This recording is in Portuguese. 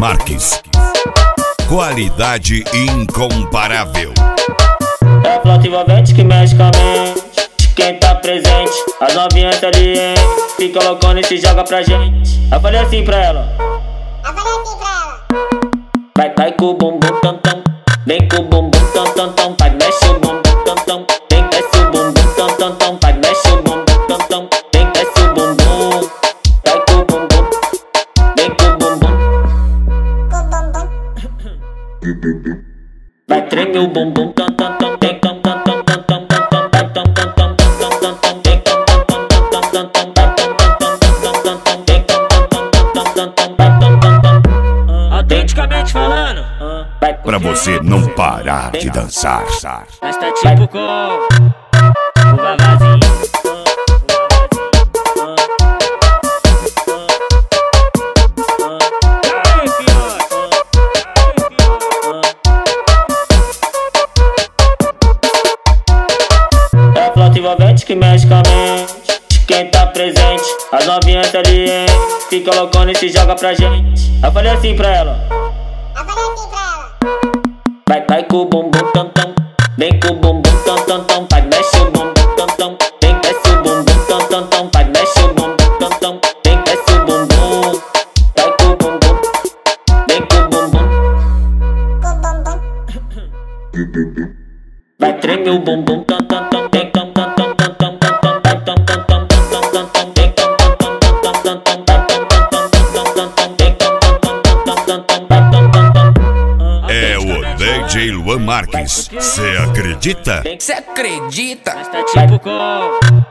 Marques. Qualidade incomparável. É flauta envolvente que mexe com a mente. Quem tá presente, as novinhas salientes, fica loucona e se joga pra gente. Eu falei assim pra ela. Vai com o bumbum tam tam, vem com o bumbum tam tam tam, vai mexe o bumbum tam tam, vem desce o bumbum tam tam tam, vai mexe o bumbum tam tam, vem desce o bumbum, vai com o bumbum, vem com o bumbum, vai treme o bumbum tam tam tam, tem tam tam tam tam tam tam tam, vai tam tam tam tam tam tam tam, tem tam tam tam tam tam tam tam, vai tam tam tam tam tam tam tam, tem tam tam tam tam tam tam, vai tam tam tam. Autenticamente falando, Pra você não parar de dançar. mas tá tipo com o vavazinho. É flauta envolvente que mexe com a mente. Quem tá presente, as novinhas salientes, fica loucona e se joga pra gente. Eu falei assim pra ela. Vai com o bumbum tam tam, vem com o bumbum tam tam tam, vai mexe o bumbum tam tam, vem desce o bumbum tam tam tam, vai mexe o bumbum tam tam, vem desce o bumbum, vai com o bumbum, vem com o bumbum, vai treme o bumbum tam tam tam, tem tam tam tam tam tam tam tam, vai tam tam tam tam tam tam tam, tem tam tam tam tam tam tam tam, vai tam tam tam tam tam tam tam, tem tam tam tam tam tam tam tam, vai tam tam tam. É o DJ Luan Marques. Cê acredita? Cê acredita? Mas tá tipo com